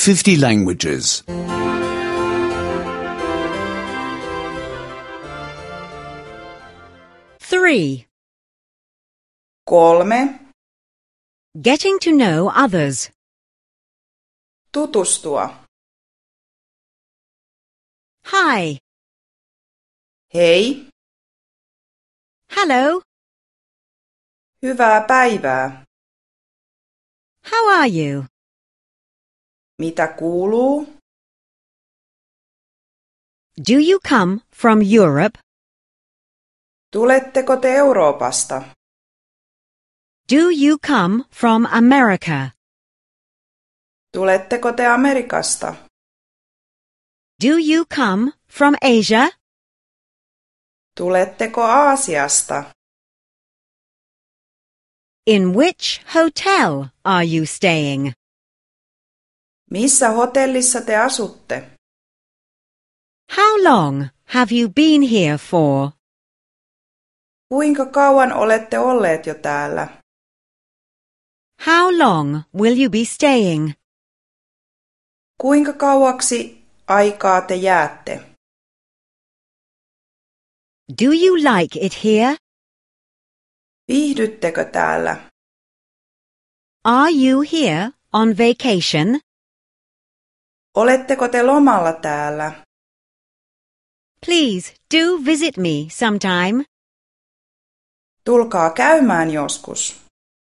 50 languages. 3. 3. Getting to know others. Tutustua. Hi. Hei, Hello. hyvää päivää. How are you? Mitä kuuluu? Do you come from Europe? Tuletteko te Euroopasta? Do you come from America? Tuletteko te Amerikasta? Do you come from Asia? Tuletteko Aasiasta? In which hotel are you staying? Missä hotellissa te asutte? How long have you been here for? Kuinka kauan olette olleet jo täällä? How long will you be staying? Kuinka kauaksi aikaa te jäätte? Do you like it here? Viihdyttekö täällä? Are you here on vacation? Oletteko te lomalla täällä? Please do visit me sometime. Tulkaa käymään joskus.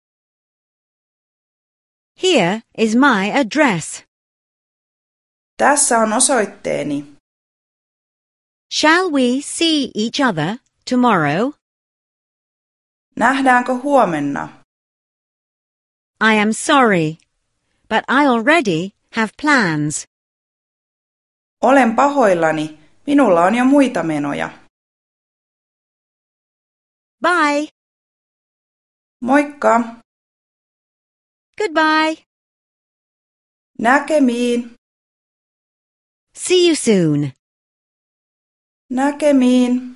Here is my address. Tässä on osoitteeni. Shall we see each other tomorrow? Nähdäänkö huomenna? I am sorry, but I already have plans. Olen pahoillani. Minulla on jo muita menoja. Bye. Moikka! Goodbye. Näkemiin! See you soon. Näkemiin!